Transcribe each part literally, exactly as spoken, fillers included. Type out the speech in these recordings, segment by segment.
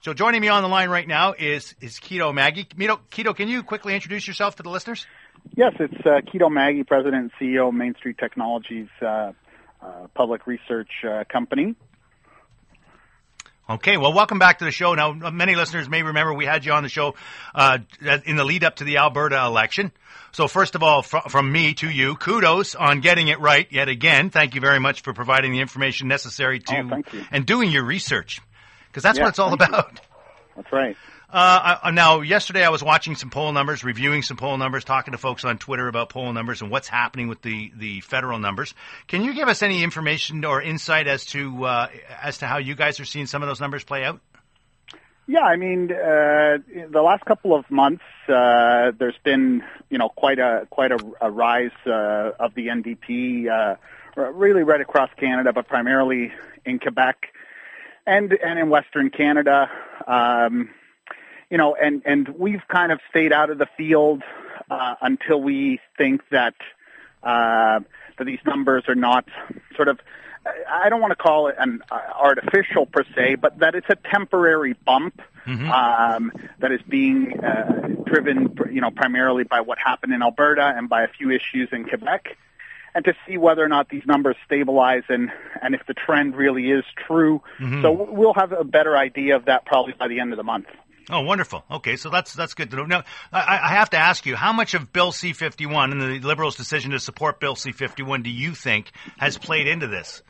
So joining me on the line right now is is Kito Maggie. Kito, Kito, can you quickly introduce yourself to the listeners? Yes, it's uh, Kito Maggie, President and C E O of Main Street Technologies, uh, uh, public research uh, company. Okay, well, welcome back to the show. Now, many listeners may remember we had you on the show uh, in the lead up to the Alberta election. So first of all, fr- from me to you, kudos on getting it right yet again. Thank you very much for providing the information necessary to oh, thank you. and doing your research, because that's yeah, what it's all about. You. That's right. Uh, I, now, yesterday I was watching some poll numbers, reviewing some poll numbers, talking to folks on Twitter about poll numbers and what's happening with the, the federal numbers. Can you give us any information or insight as to uh, as to how you guys are seeing some of those numbers play out? Yeah, I mean, uh, the last couple of months, uh, there's been, you know, quite a quite a, a rise uh, of the N D P, uh, really right across Canada, but primarily in Quebec and and in Western Canada. Um, You know, and, and we've kind of stayed out of the field uh, until we think that uh, that these numbers are not sort of, I don't want to call it an uh, artificial per se, but that it's a temporary bump mm-hmm. um, that is being uh, driven, you know, primarily by what happened in Alberta and by a few issues in Quebec, and to see whether or not these numbers stabilize and, and if the trend really is true. Mm-hmm. So we'll have a better idea of that probably by the end of the month. Oh, wonderful. Okay, so that's that's good to know. Now, I, I have to ask you, how much of Bill C fifty-one and the Liberals' decision to support Bill C fifty-one do you think has played into this?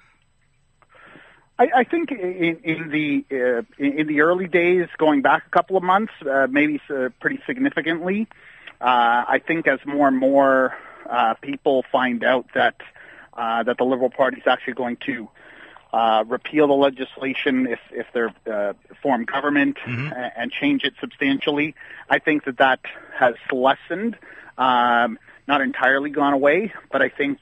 I, I think in, in the uh, in the early days, going back a couple of months, uh, maybe uh, pretty significantly. Uh, I think as more and more uh, people find out that uh, that the Liberal Party is actually going to Uh, repeal the legislation if, if they're uh, form government mm-hmm. and, and change it substantially. I think that that has lessened, um, not entirely gone away, but I think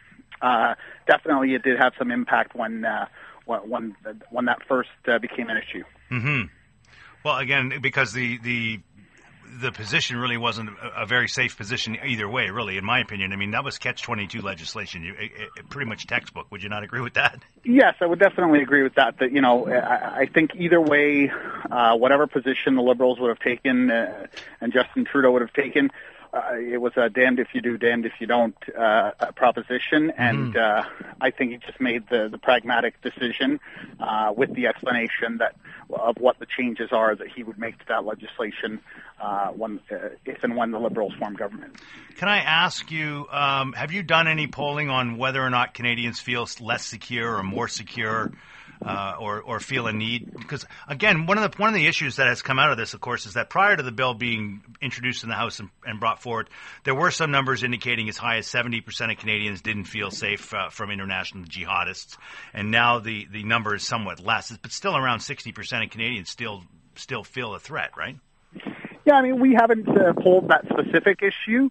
uh, definitely it did have some impact when uh, when when that first uh, became an issue. Mm-hmm. Well, again, because the the the position really wasn't a, a very safe position either way, really, in my opinion. I mean, that was catch twenty-two legislation, you, it, it, pretty much textbook. Would you not agree with that? Yes, I would definitely agree with that. That, you know, I, I think either way, uh, whatever position the Liberals would have taken uh, and Justin Trudeau would have taken, uh, it was a damned if you do, damned if you don't uh, proposition. And mm. uh, I think he just made the, the pragmatic decision uh, with the explanation that of what the changes are that he would make to that legislation uh, when, uh, if and when the Liberals form government. Can I ask you, um, have you done any polling on whether or not Canadians feel less secure or more secure uh, or, or feel a need? Because, again, one of the one of the issues that has come out of this, of course, is that prior to the bill being introduced in the House and, and brought forward, there were some numbers indicating as high as seventy percent of Canadians didn't feel safe uh, from international jihadists. And now the, the number is somewhat less, but still around sixty percent of Canadians still still feel a threat, right? Yeah, I mean, we haven't uh, polled that specific issue,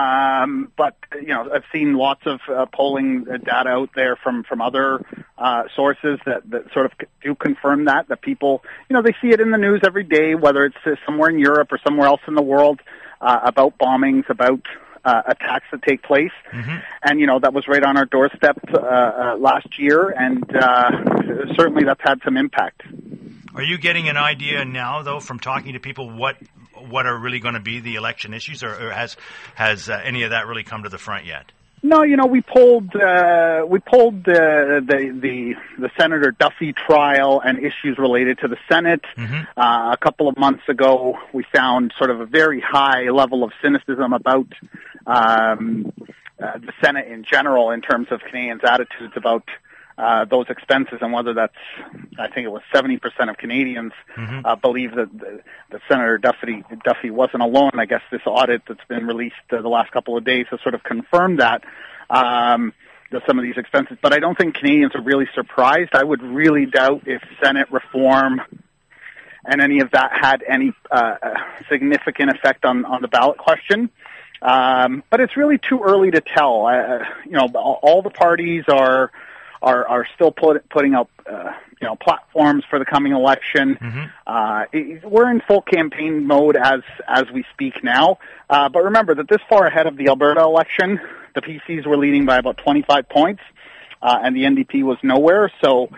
um, but, you know, I've seen lots of uh, polling data out there from, from other uh, sources that, that sort of do confirm that, that people, you know, they see it in the news every day, whether it's uh, somewhere in Europe or somewhere else in the world, uh, about bombings, about uh, attacks that take place. Mm-hmm. And, you know, that was right on our doorstep uh, uh, last year, and uh, certainly that's had some impact. Are you getting an idea now, though, from talking to people what what are really going to be the election issues, or, or has has uh, any of that really come to the front yet? No, you know, we polled uh, we polled uh, the the the Senator Duffy trial and issues related to the Senate. Mm-hmm. Uh, a couple of months ago, we found sort of a very high level of cynicism about um, uh, the Senate in general in terms of Canadians' attitudes about Uh, those expenses, and whether that's, I think it was seventy percent of Canadians mm-hmm. uh, believe that, that Senator Duffy, Duffy wasn't alone. I guess this audit that's been released uh, the last couple of days has sort of confirmed that, um, that some of these expenses. But I don't think Canadians are really surprised. I would really doubt if Senate reform and any of that had any uh, significant effect on, on the ballot question. Um, but it's really too early to tell. Uh, you know, all the parties are are are still put, putting up uh, you know platforms for the coming election. Mm-hmm. Uh, it, we're in full campaign mode as as we speak now. Uh, but remember that this far ahead of the Alberta election, the P Cs were leading by about twenty-five points, uh, and the N D P was nowhere. So,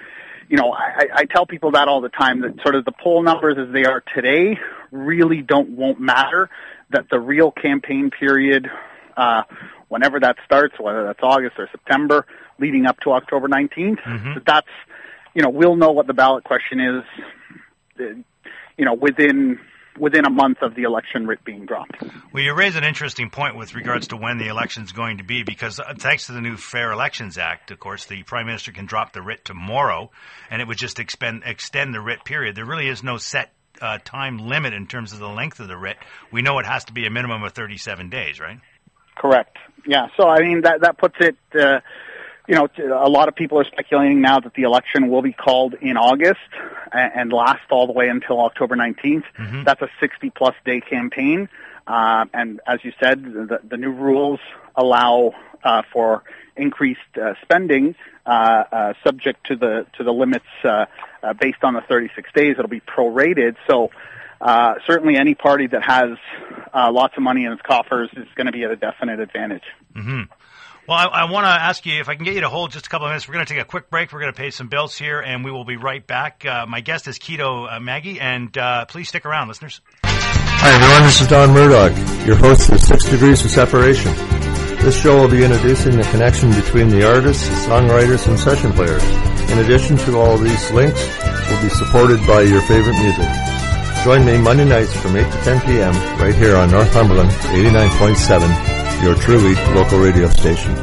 you know, I, I tell people that all the time, that sort of the poll numbers as they are today really don't won't matter, that the real campaign period, uh, whenever that starts, whether that's August or September, leading up to October nineteenth, mm-hmm. that that's, you know, we'll know what the ballot question is, you know, within within a month of the election writ being dropped. Well, you raise an interesting point with regards to when the election is going to be, because uh, thanks to the new Fair Elections Act, of course, the Prime Minister can drop the writ tomorrow, and it would just expend, extend the writ period. There really is no set uh, time limit in terms of the length of the writ. We know it has to be a minimum of thirty-seven days, right? Correct. Yeah, so, I mean, that, that puts it... Uh, You know, a lot of people are speculating now that the election will be called in August and last all the way until October nineteenth. Mm-hmm. That's a sixty-plus day campaign. Uh, and as you said, the, the new rules allow uh, for increased uh, spending uh, uh, subject to the to the limits uh, uh, based on the thirty-six days. It'll be prorated. So uh, certainly any party that has uh, lots of money in its coffers is going to be at a definite advantage. Mm-hmm. Well, I, I want to ask you if I can get you to hold just a couple of minutes. We're going to take a quick break. We're going to pay some bills here, and we will be right back. Uh, my guest is Kito uh, Maggie, and uh, please stick around, listeners. Hi, everyone. This is Don Murdoch, your host of Six Degrees of Separation. This show will be introducing the connection between the artists, songwriters, and session players. In addition to all these links, will be supported by your favorite music. Join me Monday nights from eight to ten p.m. right here on Northumberland eighty-nine point seven. Your truly local radio station.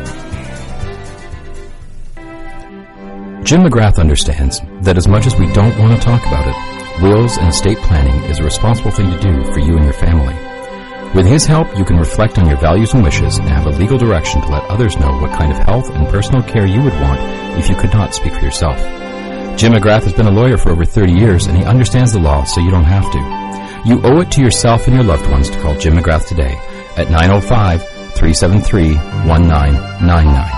Jim McGrath understands that as much as we don't want to talk about it, wills and estate planning is a responsible thing to do for you and your family. With his help, you can reflect on your values and wishes and have a legal direction to let others know what kind of health and personal care you would want if you could not speak for yourself. Jim McGrath has been a lawyer for over thirty years, and he understands the law, so you don't have to. You owe it to yourself and your loved ones to call Jim McGrath today at nine oh five, three seven three, one nine nine nine.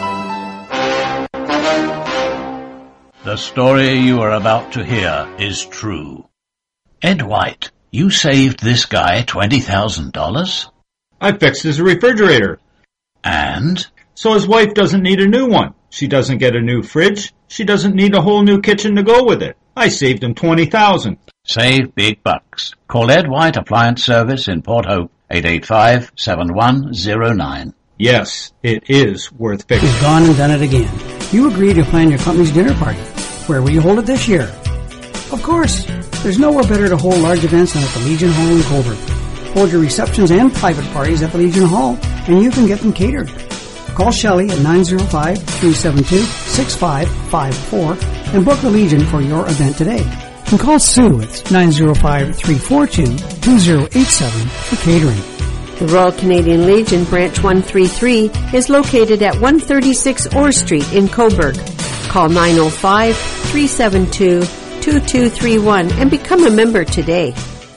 The story you are about to hear is true. Ed White, you saved this guy twenty thousand dollars? I fixed his refrigerator. And? So his wife doesn't need a new one. She doesn't get a new fridge. She doesn't need a whole new kitchen to go with it. I saved him twenty thousand dollars. Save big bucks. Call Ed White Appliance Service in Port Hope, eight eight five, seven one zero nine. Yes, it is worth fixing. You've gone and done it again. You agreed to plan your company's dinner party. Where will you hold it this year? Of course, there's nowhere better to hold large events than at the Legion Hall in Cobourg. Hold your receptions and private parties at the Legion Hall, and you can get them catered. Call Shelley at nine oh five, three seven two, six five five four and book the Legion for your event today. And call Sue at nine oh five, three four two, two oh eight seven for catering. The Royal Canadian Legion Branch one thirty-three is located at one thirty-six Orr Street in Cobourg. Call nine oh five, three seven two, two two three one and become a member today.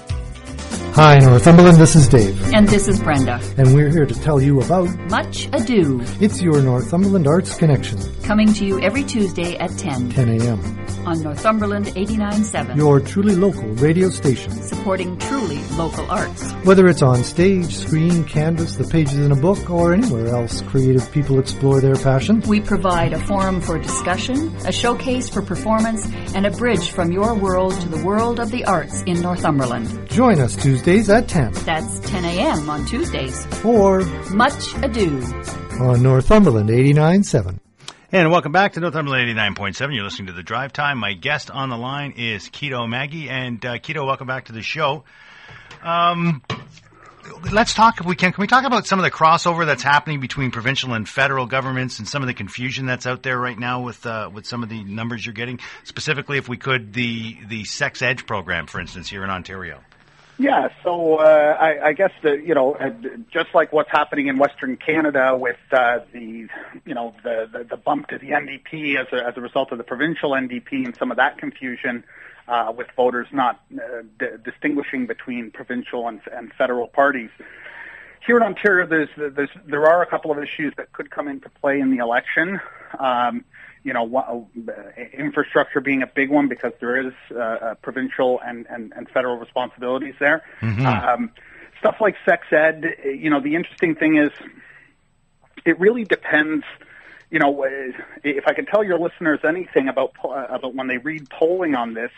Hi, Northumberland, this is Dave. And this is Brenda. And we're here to tell you about Much Ado. It's your Northumberland Arts Connection. Coming to you every Tuesday at ten. ten a.m. on Northumberland eighty-nine point seven. Your truly local radio station. Supporting truly local arts. Whether it's on stage, screen, canvas, the pages in a book, or anywhere else creative people explore their passion. We provide a forum for discussion, a showcase for performance, and a bridge from your world to the world of the arts in Northumberland. Join us Tuesdays at ten. That's ten a.m. on Tuesdays. Or Much Ado on Northumberland eighty-nine point seven. And welcome back to Northumberland eighty-nine point seven. You're listening to The Drive Time. My guest on the line is Kito Maggie. And uh, Kito, welcome back to the show. Um, let's talk, if we can, can we talk about some of the crossover that's happening between provincial and federal governments and some of the confusion that's out there right now with uh, with some of the numbers you're getting? Specifically, if we could, the, the Sex Edge program, for instance, here in Ontario. Yeah, so uh, I, I guess the you know uh, just like what's happening in Western Canada with uh, the you know the, the the bump to the N D P as a, as a result of the provincial N D P and some of that confusion uh, with voters not uh, d- distinguishing between provincial and, and federal parties. Here in Ontario, there's there's there are a couple of issues that could come into play in the election. Um, You know, infrastructure being a big one because there is uh, provincial and, and, and federal responsibilities there. Mm-hmm. Um, stuff like sex ed, you know, the interesting thing is it really depends, you know, if I can tell your listeners anything about about when they read polling on this,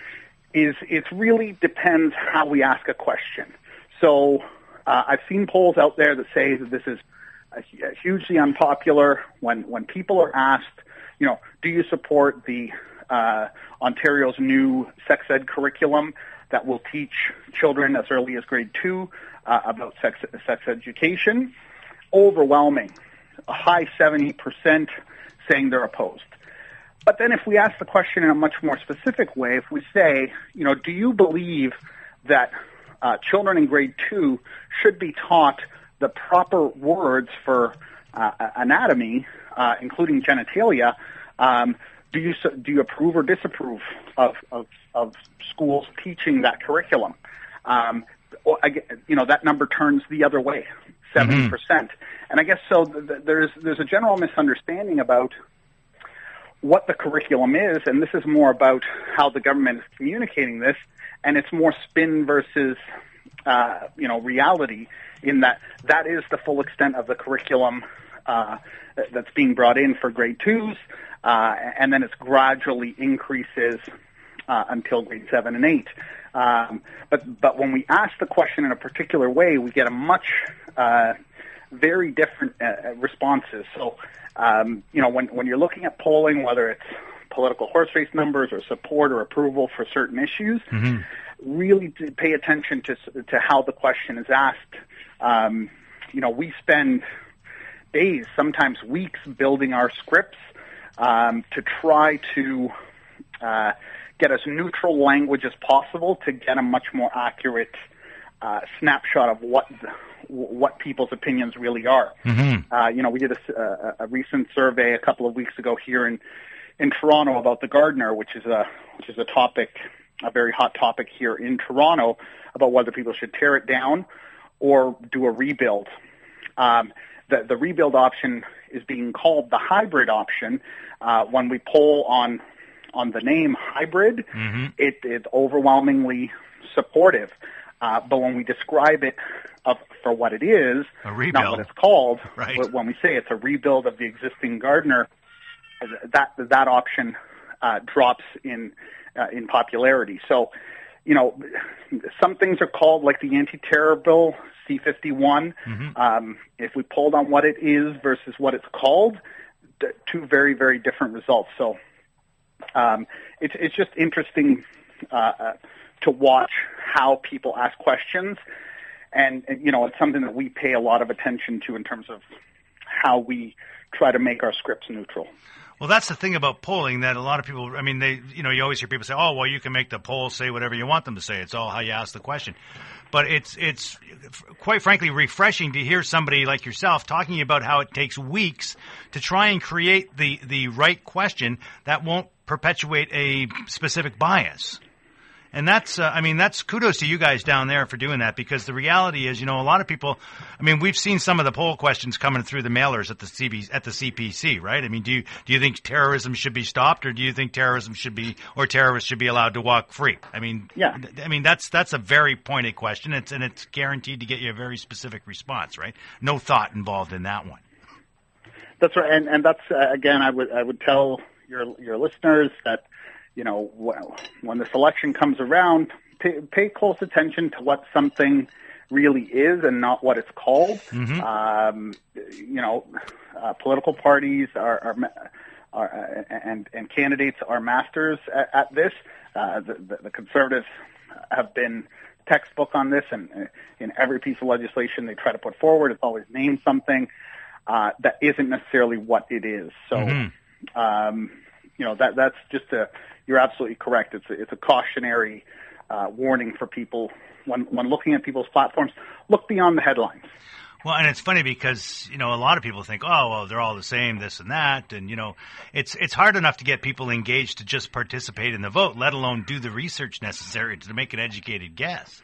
is it really depends how we ask a question. So uh, I've seen polls out there that say that this is a, a hugely unpopular when when people are asked, you know, do you support the uh, Ontario's new sex ed curriculum that will teach children as early as grade two uh, about sex sex education? Overwhelming, a high seventy percent saying they're opposed. But then if we ask the question in a much more specific way, if we say, you know, do you believe that uh, children in grade two should be taught the proper words for uh, anatomy, uh, including genitalia, um, do you do you approve or disapprove of, of, of schools teaching that curriculum? Um, or, you know, that number turns the other way, seventy percent. Mm-hmm. And I guess so th- th- there's there's a general misunderstanding about what the curriculum is, and this is more about how the government is communicating this, and it's more spin versus, uh, you know, reality, in that that is the full extent of the curriculum uh, that's being brought in for grade twos, uh, and then it gradually increases uh, until grade seven and eight. Um, but but when we ask the question in a particular way, we get a much uh, very different uh, responses. So, um, you know, when when you're looking at polling, whether it's political horse race numbers or support or approval for certain issues, mm-hmm. really to pay attention to to how the question is asked. Um, you know, we spend days, sometimes weeks, building our scripts um, to try to uh, get as neutral language as possible to get a much more accurate uh, snapshot of what what people's opinions really are. Mm-hmm. Uh, you know, we did a, a, a recent survey a couple of weeks ago here in in Toronto about the Gardiner, which is a which is a topic, a very hot topic here in Toronto, about whether people should tear it down or do a rebuild. Um, the, the rebuild option is being called the hybrid option. Uh, when we poll on on the name hybrid, mm-hmm. it, it's overwhelmingly supportive. Uh, but when we describe it of, for what it is, a rebuild. Not what it's called, right. When we say it's a rebuild of the existing Gardiner, that that option uh, drops in uh, in popularity. So, you know, some things are called, like the anti-terror bill, C fifty-one. Mm-hmm. Um, if we polled on what it is versus what it's called, two very, very different results. So um, it's it's just interesting uh, to watch how people ask questions. And, and, you know, it's something that we pay a lot of attention to in terms of how we try to make our scripts neutral. Well, that's the thing about polling, that a lot of people, I mean, they, you know, you always hear people say, oh, well, you can make the poll say whatever you want them to say. It's all how you ask the question. But it's, it's quite frankly refreshing to hear somebody like yourself talking about how it takes weeks to try and create the, the right question that won't perpetuate a specific bias. And that's, uh, I mean, that's kudos to you guys down there for doing that, because the reality is, you know, a lot of people, I mean, we've seen some of the poll questions coming through the mailers at the C B, at the C P C, right? I mean, do you, do you think terrorism should be stopped, or do you think terrorism should be, or terrorists should be allowed to walk free? I mean, yeah. I mean, that's, that's a very pointed question. It's, and it's guaranteed to get you a very specific response, right? No thought involved in that one. That's right. And, and that's, uh, again, I would, I would tell your, your listeners that, you know, when this election comes around, pay, pay close attention to what something really is and not what it's called. Mm-hmm. Um, you know, uh, political parties are, are, are uh, and, and candidates are masters at, at this. Uh, the, the, the Conservatives have been textbook on this, and uh, in every piece of legislation they try to put forward, it's always named something uh, that isn't necessarily what it is. So, mm-hmm. um, you know, that that's just a, you're absolutely correct. It's a, it's a cautionary uh, warning for people when when looking at people's platforms. Look beyond the headlines. Well, and it's funny because, you know, a lot of people think, oh, well, they're all the same, this and that. And, you know, it's it's hard enough to get people engaged to just participate in the vote, let alone do the research necessary to make an educated guess.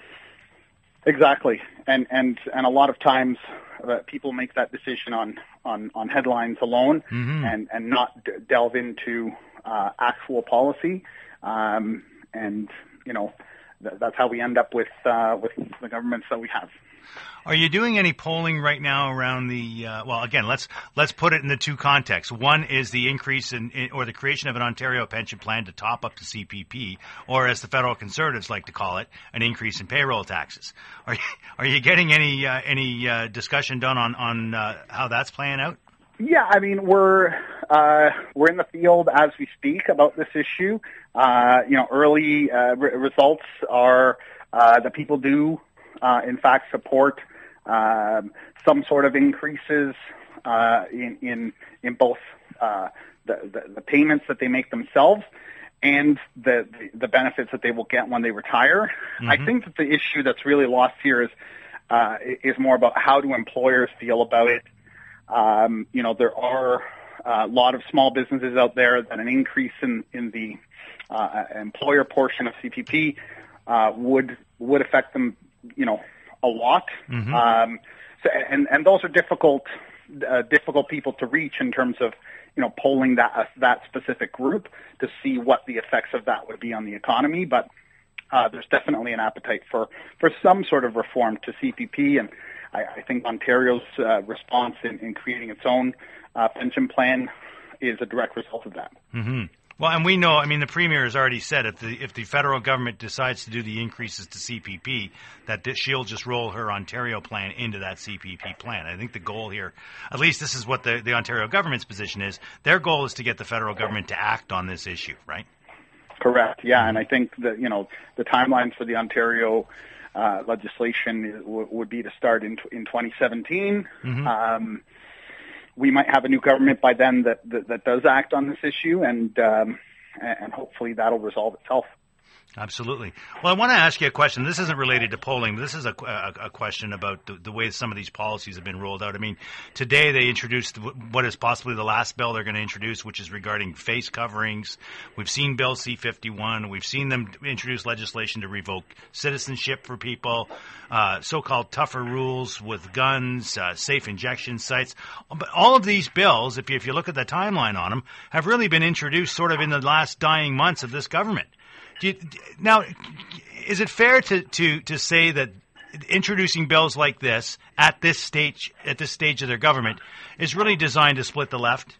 Exactly. And and, and a lot of times uh, people make that decision on, on, on headlines alone, mm-hmm. and, and not d- delve into uh, actual policy. Um, and, you know, th- that's how we end up with uh, with the governments that we have. Are you doing any polling right now around the, uh, well, again, let's let's put it in the two contexts. One is the increase in, in, or the creation of an Ontario pension plan to top up the C P P, or as the federal Conservatives like to call it, an increase in payroll taxes. Are you, are you getting any uh, any uh, discussion done on, on uh, how that's playing out? Yeah, I mean, we're uh, we're in the field as we speak about this issue. Uh, you know, early uh, re- results are uh, that people do, uh, in fact, support Um, some sort of increases uh, in, in in both uh, the, the the payments that they make themselves and the the benefits that they will get when they retire. Mm-hmm. I think that the issue that's really lost here is uh, is more about how do employers feel about it. Um, you know, there are a lot of small businesses out there that an increase in in the uh, employer portion of C P P uh, would would affect them. You know. A lot, mm-hmm. um, so, and and those are difficult, uh, difficult people to reach in terms of, you know, polling that uh, that specific group to see what the effects of that would be on the economy. But uh, there's definitely an appetite for, for some sort of reform to C P P, and I, I think Ontario's uh, response in, in creating its own uh, pension plan is a direct result of that. Mm-hmm. Well, and we know, I mean, the Premier has already said if the if the federal government decides to do the increases to C P P, that she'll just roll her Ontario plan into that C P P plan. I think the goal here, at least this is what the, the Ontario government's position is, their goal is to get the federal government to act on this issue, right? Correct, yeah, and I think that, you know, the timelines for the Ontario uh, legislation w- would be to start in in twenty seventeen. Mm-hmm. Um We might have a new government by then that that, that does act on this issue, and um, and hopefully that'll resolve itself. Absolutely. Well, I want to ask you a question. This isn't related to polling, but this is a, a, a question about the, the way some of these policies have been rolled out. I mean, today they introduced what is possibly the last bill they're going to introduce, which is regarding face coverings. We've seen Bill C fifty-one. We've seen them introduce legislation to revoke citizenship for people, uh, so-called tougher rules with guns, uh, safe injection sites. But all of these bills, if you, if you look at the timeline on them, have really been introduced sort of in the last dying months of this government. Do you, now, is it fair to, to, to say that introducing bills like this at this stage at this stage of their government is really designed to split the left?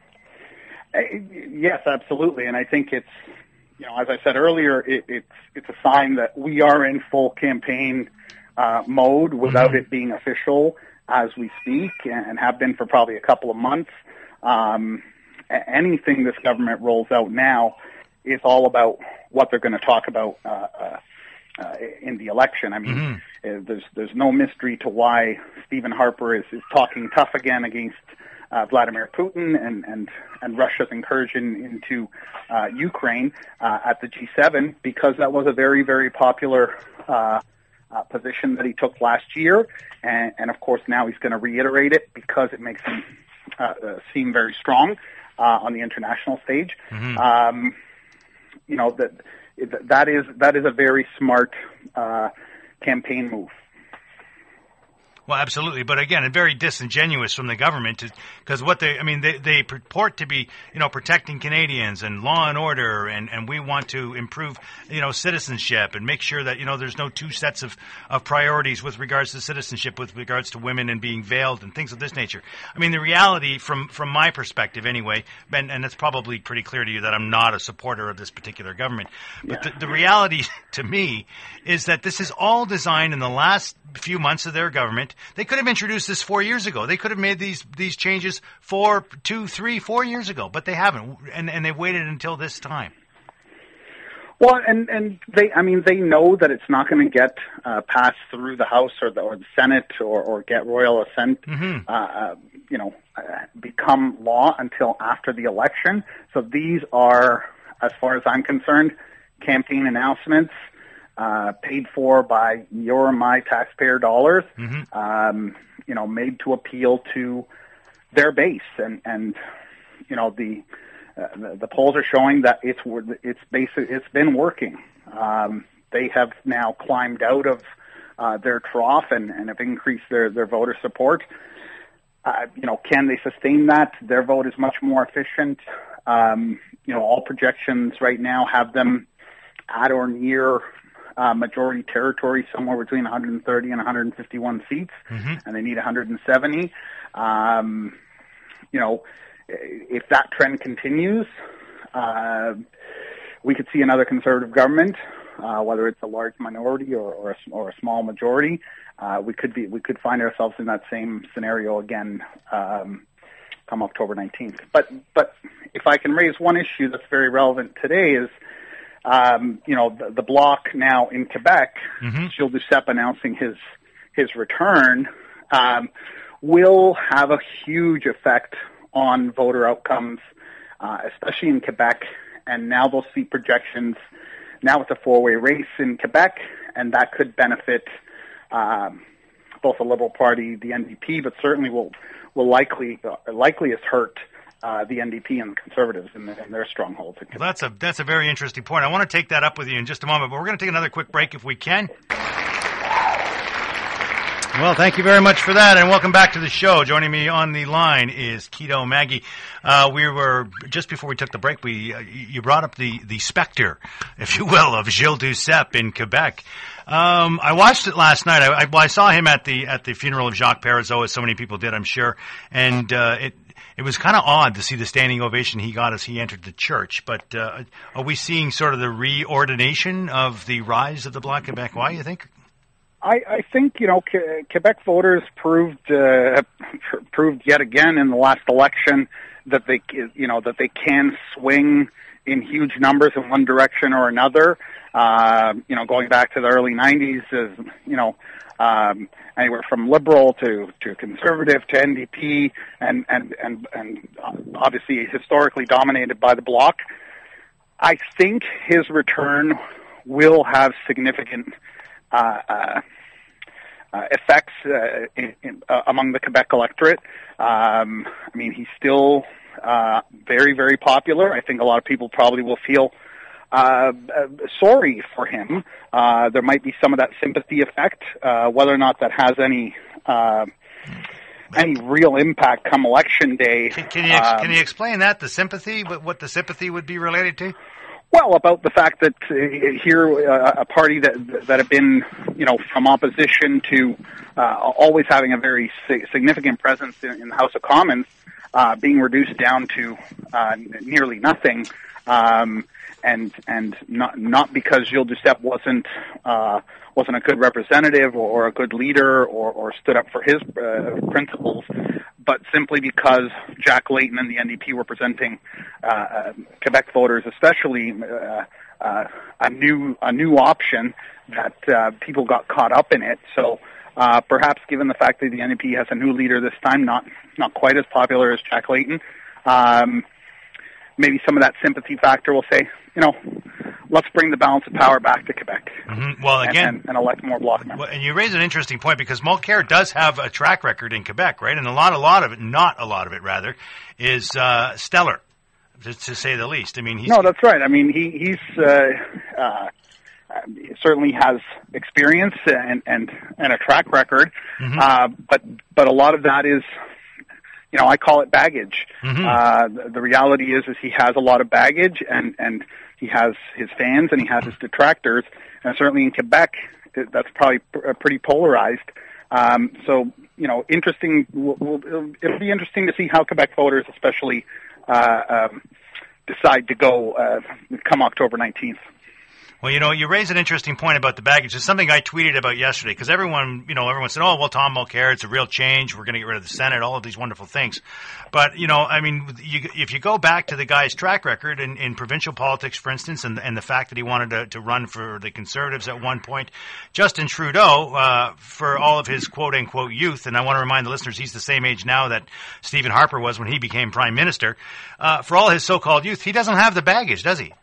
Yes, absolutely, and I think it's, you know, as I said earlier, it, it's it's a sign that we are in full campaign uh, mode without mm-hmm. it being official as we speak, and have been for probably a couple of months. Um, anything this government rolls out now is all about what they're going to talk about uh, uh, uh, in the election. I mean, mm-hmm. there's there's no mystery to why Stephen Harper is, is talking tough again against uh, Vladimir Putin and, and, and Russia's incursion into uh, Ukraine uh, at the G seven, because that was a very, very popular uh, uh, position that he took last year. And, and, of course, now he's going to reiterate it because it makes him uh, uh, seem very strong uh, on the international stage. Mm-hmm. Um You know, that that is that is a very smart uh, campaign move. Well, absolutely, but again, very disingenuous from the government, to because what they, I mean, they, they purport to be, you know, protecting Canadians and law and order, and, and we want to improve, you know, citizenship and make sure that, you know, there's no two sets of, of priorities with regards to citizenship, with regards to women and being veiled and things of this nature. I mean, the reality, from from my perspective anyway, and, and it's probably pretty clear to you that I'm not a supporter of this particular government, but yeah. the, the reality to me is that this is all designed in the last few months of their government. They could have introduced this four years ago. They could have made these these changes four, two, three, four years ago, but they haven't, and and they waited until this time. Well, and and they, I mean, they know that it's not going to get uh, passed through the House or the or the Senate or or get royal assent, mm-hmm. uh, you know, uh, become law until after the election. So these are, as far as I'm concerned, campaign announcements. Uh, paid for by your and my taxpayer dollars, mm-hmm. um, you know, made to appeal to their base, and and you know the uh, the, the polls are showing that it's it's basic it's been working. Um, they have now climbed out of uh, their trough and, and have increased their their voter support. Uh, you know, can they sustain that? Their vote is much more efficient. Um, you know, all projections right now have them at or near uh, majority territory, somewhere between one hundred thirty and one hundred fifty-one seats, mm-hmm. and they need one hundred seventy. Um, you know, if that trend continues, uh, we could see another Conservative government, uh, whether it's a large minority or, or, a, or a small majority. Uh, we could be, we could find ourselves in that same scenario again um, come October nineteenth. But, but if I can raise one issue that's very relevant today is, um, you know, the, the Bloc now in Quebec, mm-hmm. Gilles Duceppe announcing his his return, um, will have a huge effect on voter outcomes, uh, especially in Quebec. And now they'll see projections. Now it's a four-way race in Quebec, and that could benefit um, both the Liberal Party, the N D P, but certainly will will likely uh, likely has hurt uh, the N D P and the Conservatives in, the, in their strongholds. Well, that's a that's a very interesting point. I want to take that up with you in just a moment, but we're going to take another quick break if we can. Well, thank you very much for that, and welcome back to the show. Joining me on the line is Keto Maggie. Uh, we were, just before we took the break, we uh, you brought up the, the specter, if you will, of Gilles Duceppe in Quebec. Um, I watched it last night. I, I, well, I saw him at the at the funeral of Jacques Parizeau, as so many people did, I'm sure, and uh, it it was kind of odd to see the standing ovation he got as he entered the church. But uh, are we seeing sort of the reordination of the rise of the Bloc Québécois, you think? I, I think, you know, Que- Quebec voters proved uh, pr- proved yet again in the last election that they, you know, that they can swing in huge numbers in one direction or another. Uh, you know, going back to the early nineties, is you know, um, anywhere from liberal to, to conservative to N D P, and and and and obviously historically dominated by the Bloc. I think his return will have significant Uh, uh, uh, effects uh, in, in, uh, among the Quebec electorate. Um, I mean, he's still uh, very, very popular. I think a lot of people probably will feel uh, uh, sorry for him. Uh, there might be some of that sympathy effect. Uh, whether or not that has any uh, any real impact come election day. Can, can you ex- um, can you explain that, the sympathy, what, what the sympathy would be related to? Well, about the fact that uh, here uh, a party that that have been, you know, from opposition to uh, always having a very si- significant presence in, in the House of Commons, uh, being reduced down to uh, nearly nothing, um, and and not not because Gilles Duceppe wasn't uh, wasn't a good representative or, or a good leader or, or stood up for his uh, principles, but simply because Jack Layton and the N D P were presenting uh, Quebec voters, especially uh, uh, a new a new option that uh, people got caught up in it. So uh, perhaps, given the fact that the N D P has a new leader this time, not not quite as popular as Jack Layton, um, maybe some of that sympathy factor will say, you know, let's bring the balance of power back to Quebec. Mm-hmm. Well, again, and, and, and elect more Bloc members. And you raise an interesting point, because Mulcair does have a track record in Quebec, right? And a lot, a lot of it, not a lot of it, rather, is uh, stellar, to, to say the least. I mean, he's no, that's right. I mean, he he's uh, uh, certainly has experience and and, and a track record, mm-hmm. uh, but but a lot of that is, you know, I call it baggage. Mm-hmm. Uh, the, the reality is, is he has a lot of baggage, and, and he has his fans and he has his detractors, and certainly in Quebec, it, that's probably pr- pretty polarized. Um, so, you know, interesting. We'll, we'll, it'll, it'll be interesting to see how Quebec voters, especially, uh, um, decide to go uh, come October nineteenth. Well, you know, you raise an interesting point about the baggage. It's something I tweeted about yesterday, because everyone, you know, everyone said, oh, well, Tom Mulcair, it's a real change. We're going to get rid of the Senate, all of these wonderful things. But, you know, I mean, you, if you go back to the guy's track record in, in provincial politics, for instance, and, and the fact that he wanted to, to run for the Conservatives at one point, Justin Trudeau, uh, for all of his quote-unquote youth, and I want to remind the listeners he's the same age now that Stephen Harper was when he became prime minister, uh, for all his so-called youth, he doesn't have the baggage, does he?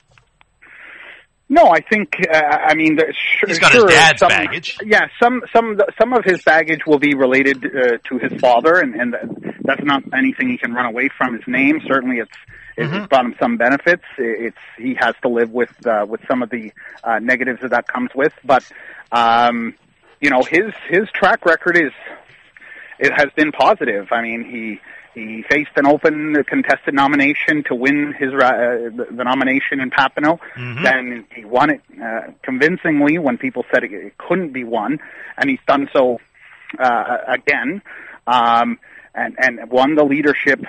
No, I think. Uh, I mean, sure, he's got sure, his dad's some, baggage. Yeah, some some some of his baggage will be related uh, to his father, and, and that's not anything he can run away from. His name, certainly, it's it's mm-hmm. brought him some benefits. It's he has to live with uh, with some of the uh, negatives that that comes with. But um, you know, his his track record is it has been positive. I mean, he. He faced an open contested nomination to win his uh, the, the nomination in Papineau. Mm-hmm. Then he won it uh, convincingly when people said it, it couldn't be won, and he's done so uh, again, um, and and won the leadership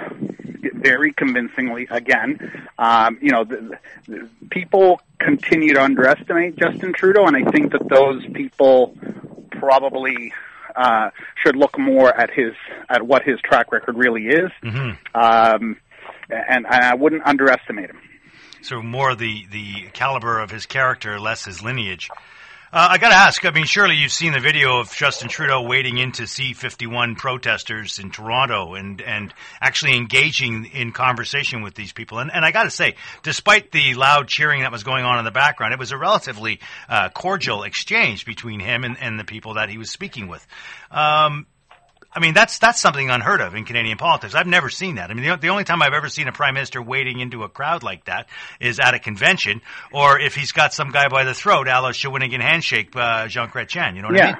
very convincingly again. Um, you know, the, the people continue to underestimate Justin Trudeau, and I think that those people probably uh, should look more at his at what his track record really is, mm-hmm. um, and, and I wouldn't underestimate him. So more the the caliber of his character, less his lineage. Uh, I got to ask, I mean, surely you've seen the video of Justin Trudeau wading into C fifty-one protesters in Toronto and, and actually engaging in conversation with these people. And, and I got to say, despite the loud cheering that was going on in the background, it was a relatively uh, cordial exchange between him and, and the people that he was speaking with. Um, I mean, that's that's something unheard of in Canadian politics. I've never seen that. I mean, the, the only time I've ever seen a prime minister wading into a crowd like that is at a convention, or if he's got some guy by the throat, a la Shawinigan handshake, uh, Jean Chrétien. You know what yeah.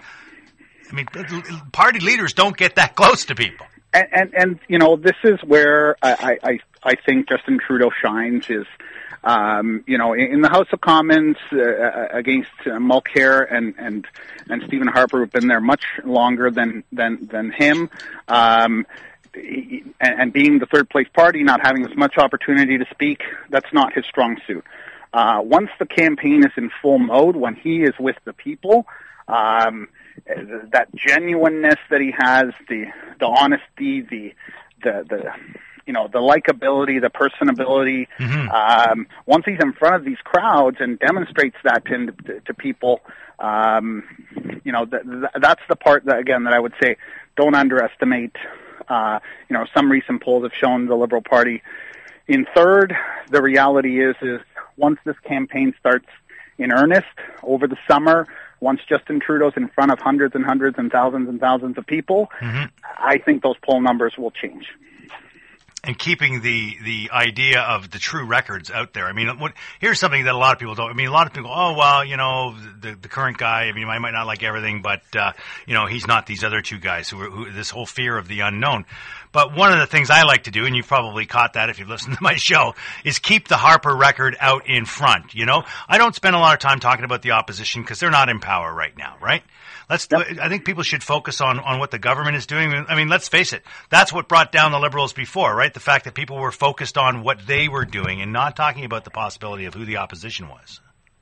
I mean? I mean, party leaders don't get that close to people. And, and, and you know, this is where I, I, I think Justin Trudeau shines is, um, you know, in, in the House of Commons uh, against uh, Mulcair and, and, and Stephen Harper, who've been there much longer than, than, than him, um, he, and, and being the third place party, not having as much opportunity to speak, that's not his strong suit. Uh, once the campaign is in full mode, when he is with the people, um, that genuineness that he has, the, the honesty, the, the, the, you know, the likability, the personability, mm-hmm. um, once he's in front of these crowds and demonstrates that to, to, to people, um, you know, th- th- that's the part that, again, that I would say don't underestimate. Uh, you know, some recent polls have shown the Liberal Party in third. The reality is, is once this campaign starts in earnest over the summer, once Justin Trudeau's in front of hundreds and hundreds and thousands and thousands of people, mm-hmm. I think those poll numbers will change. And keeping the, the idea of the true records out there. I mean, what, here's something that a lot of people don't. I mean, a lot of people go, oh, well, you know, the, the current guy, I mean, I might not like everything, but, uh, you know, he's not these other two guys who are, who, this whole fear of the unknown. But one of the things I like to do, and you've probably caught that if you've listened to my show, is keep the Harper record out in front, you know? I don't spend a lot of time talking about the opposition because they're not in power right now, right? Let's. Yep. I think people should focus on, on what the government is doing. I mean, let's face it. That's what brought down the Liberals before, right? The fact that people were focused on what they were doing and not talking about the possibility of who the opposition was.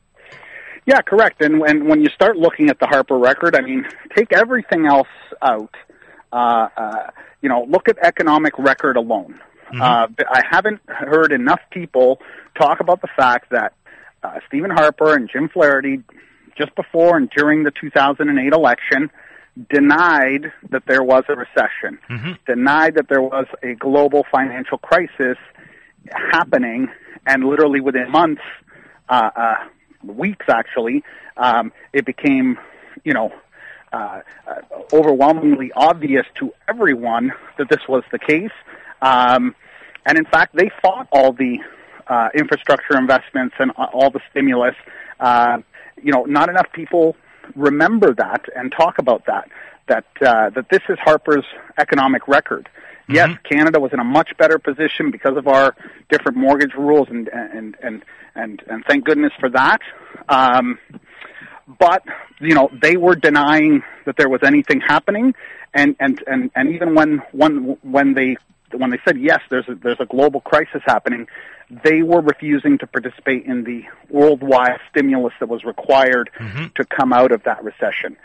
Yeah, correct. And when, when you start looking at the Harper record, I mean, take everything else out. Uh, uh, you know, look at economic record alone. Mm-hmm. Uh, I haven't heard enough people talk about the fact that uh, Stephen Harper and Jim Flaherty, just before and during the two thousand eight election, denied that there was a recession, mm-hmm. denied that there was a global financial crisis happening, and literally within months, uh, uh, weeks actually, um, it became, you know, uh, uh, overwhelmingly obvious to everyone that this was the case. Um, and in fact, they fought all the uh, infrastructure investments and all the stimulus. Uh, you know, not enough people remember that and talk about that, that, uh, that this is Harper's economic record. Mm-hmm. Yes, Canada was in a much better position because of our different mortgage rules, and, and, and, and, and thank goodness for that. Um, but, you know, they were denying that there was anything happening, and, and, and, and even when, when, when they, when they said, yes, there's a, there's a global crisis happening, they were refusing to participate in the worldwide stimulus that was required mm-hmm. to come out of that recession.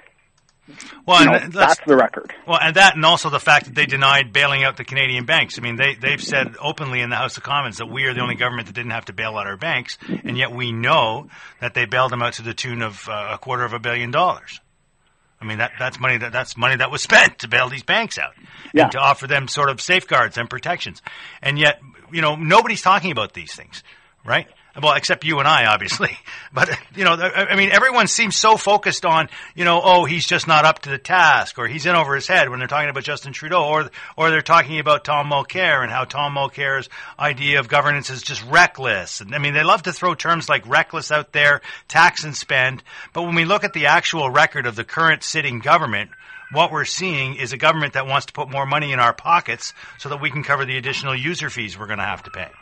Well, you know, and that's, that's the record. Well, and that, and also the fact that they denied bailing out the Canadian banks. I mean, they, they've said openly in the House of Commons that we are the only government that didn't have to bail out our banks, and yet we know that they bailed them out to the tune of uh, a quarter of a billion dollars. I mean, that, that's money that, that's money that was spent to bail these banks out yeah. and to offer them sort of safeguards and protections. And yet, you know, nobody's talking about these things, right? Well, except you and I, obviously. But, you know, I mean, everyone seems so focused on, you know, oh, he's just not up to the task, or he's in over his head when they're talking about Justin Trudeau, or or they're talking about Tom Mulcair and how Tom Mulcair's idea of governance is just reckless. And I mean, they love to throw terms like reckless out there, tax and spend. But when we look at the actual record of the current sitting government, what we're seeing is a government that wants to put more money in our pockets so that we can cover the additional user fees we're going to have to pay.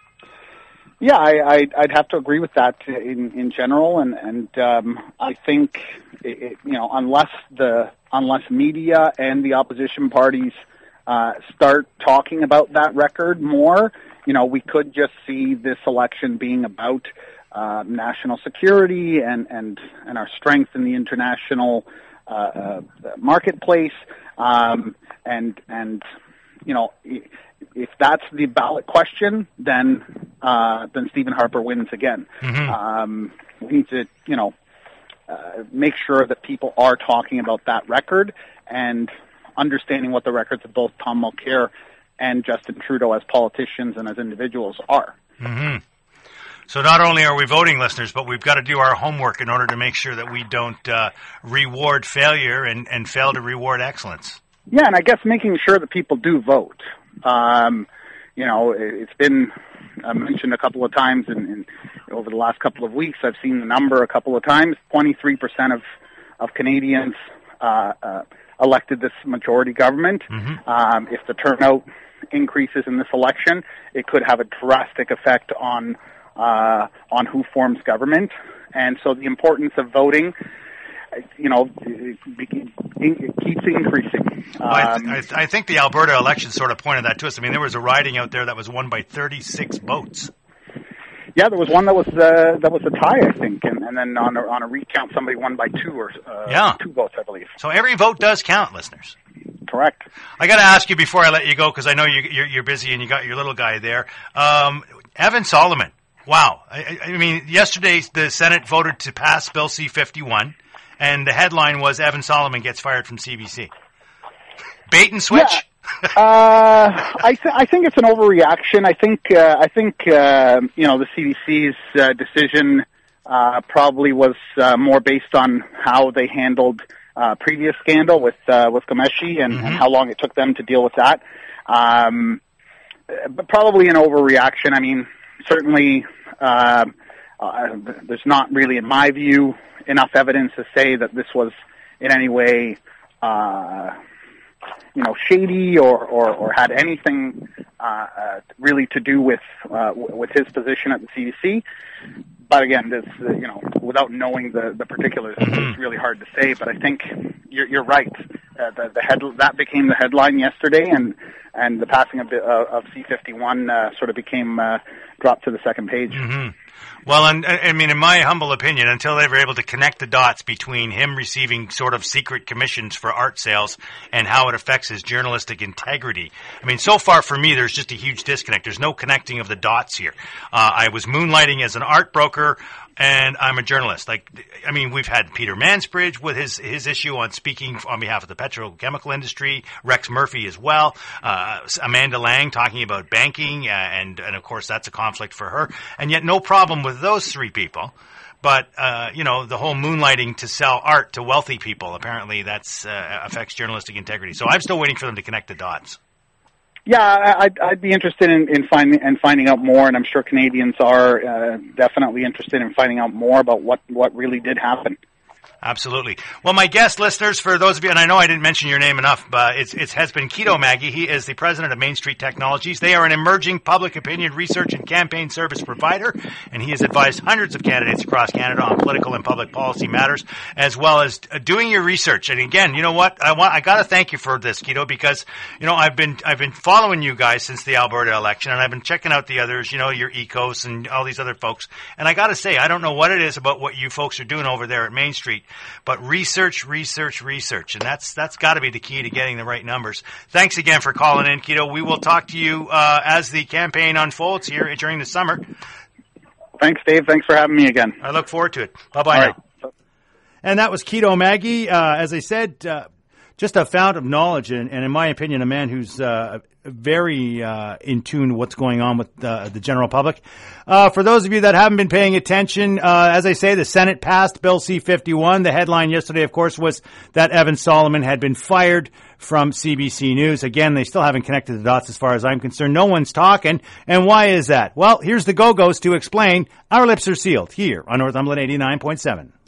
Yeah, I, I'd, I'd have to agree with that in, in general, and, and um, I think, it, you know, unless the unless media and the opposition parties uh, start talking about that record more, you know, we could just see this election being about uh, national security and, and, and our strength in the international uh, uh, marketplace, um, and and you know. If that's the ballot question, then uh, then Stephen Harper wins again. Mm-hmm. Um, we need to, you know, uh, make sure that people are talking about that record and understanding what the records of both Tom Mulcair and Justin Trudeau as politicians and as individuals are. Mm-hmm. So not only are we voting, listeners, but we've got to do our homework in order to make sure that we don't uh, reward failure and, and fail to reward excellence. Yeah, and I guess making sure that people do vote. Um, you know, it's been uh, mentioned a couple of times in, in, over the last couple of weeks. I've seen the number a couple of times. twenty-three percent of, of Canadians uh, uh, elected this majority government. Mm-hmm. Um, if the turnout increases in this election, it could have a drastic effect on uh, on who forms government. And so the importance of voting, you know, it, it keeps increasing. Um, I, th- I think the Alberta election sort of pointed that to us. I mean, there was a riding out there that was won by thirty-six votes. Yeah, there was one that was uh, that was a tie, I think, and, and then on a, on a recount, somebody won by two or uh, yeah. two votes, I believe. So every vote does count, listeners. Correct. I got to ask you before I let you go, because I know you, you're, you're busy and you got your little guy there. Um, Evan Solomon. Wow. I, I mean, yesterday the Senate voted to pass Bill C fifty-one, and the headline was Evan Solomon gets fired from C B C. Bait and switch? Yeah. uh, I, th- I think it's an overreaction. I think uh, I think uh, you know the C B C's uh, decision uh, probably was uh, more based on how they handled uh, previous scandal with uh, with Ghomeshi and, mm-hmm. and how long it took them to deal with that. Um, but probably an overreaction. I mean, certainly uh, uh, there's not really, in my view, enough evidence to say that this was in any way Uh, you know, shady or, or, or had anything uh, uh, really to do with uh, w- with his position at the C B C. But again, this uh, you know, without knowing the, the particulars, mm-hmm. it's really hard to say. But I think you're, you're right. Uh, the, the head that became the headline yesterday, and and the passing of the, uh, of C fifty-one uh, sort of became uh, dropped to the second page. Mm-hmm. Well, and, I mean, in my humble opinion, until they were able to connect the dots between him receiving sort of secret commissions for art sales and how it affects his journalistic integrity, I mean, so far for me, there's just a huge disconnect. There's no connecting of the dots here. Uh, I was moonlighting as an art broker, and I'm a journalist. Like, I mean, we've had Peter Mansbridge with his, his issue on speaking on behalf of the petrochemical industry, Rex Murphy as well, uh, Amanda Lang talking about banking, uh, and, and of course that's a conflict for her. And yet no problem with those three people. But, uh, you know, the whole moonlighting to sell art to wealthy people, apparently that's, uh, affects journalistic integrity. So I'm still waiting for them to connect the dots. Yeah, I'd, I'd be interested in, in finding and finding out more, and I'm sure Canadians are uh, definitely interested in finding out more about what, what really did happen. Absolutely. Well, my guest listeners, for those of you, and I know I didn't mention your name enough, but it's, it has been Kito Maggie. He is the president of Main Street Technologies. They are an emerging public opinion research and campaign service provider, and he has advised hundreds of candidates across Canada on political and public policy matters, as well as doing your research. And again, you know what? I want, I got to thank you for this, Kito, because, you know, I've been, I've been following you guys since the Alberta election, and I've been checking out the others, you know, your Ecos and all these other folks. And I got to say, I don't know what it is about what you folks are doing over there at Main Street, but research, research, research. And that's that's got to be the key to getting the right numbers. Thanks again for calling in, Kito. We will talk to you uh, as the campaign unfolds here during the summer. Thanks, Dave. Thanks for having me again. I look forward to it. Bye-bye now. Right. And that was Kito Maggie. Uh, as I said, uh, just a fount of knowledge, and, and in my opinion, a man who's uh, very uh, in tune with what's going on with uh, the general public. Uh, for those of you that haven't been paying attention, uh, as I say, the Senate passed Bill C fifty-one. The headline yesterday, of course, was that Evan Solomon had been fired from C B C News. Again, they still haven't connected the dots as far as I'm concerned. No one's talking. And why is that? Well, here's the Go-Go's to explain. Our lips are sealed here on Northumberland eighty-nine point seven.